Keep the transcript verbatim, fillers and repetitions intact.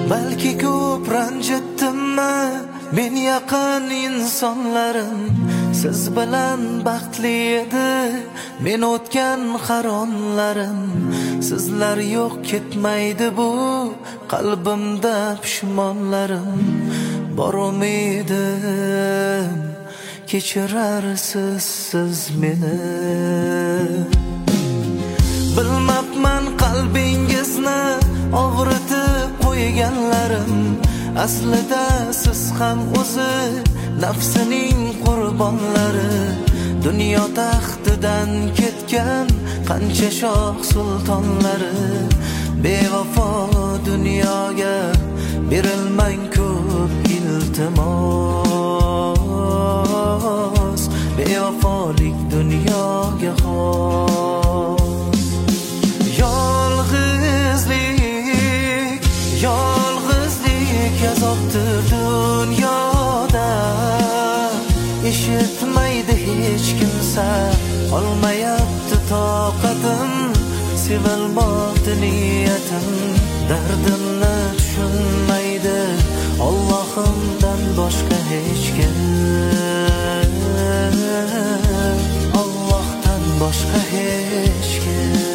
Balki ko'p ranjitdimmi men yaqin insonlarim, siz bilan baxtli edi men o'tgan qaronlarim. Sizlar yo'q ketmaydi bu qalbimda pushmonlarim. Bor umidim kechirarsiz siz meni. Bilmabman qalbingizni og'ritib qo'yganlarim. Aslida siz ham o'zi nafsining qurbonlari. Dunyo taxtidan ketgan qancha shoh sultonlari. Bevafo dunyoga berilmang ko'p iltimos. Bevafolik dunyoga xos. Yolg'izlik, yolg'izlik azobdir dunyoda. Eshitmaydi hech kimsa, olmayapti toqatim. Sevilmoqdi niyatim, dardimni tushunmaydi Allohimdan boshqa hech kim. Allohdan boshqa hech kim.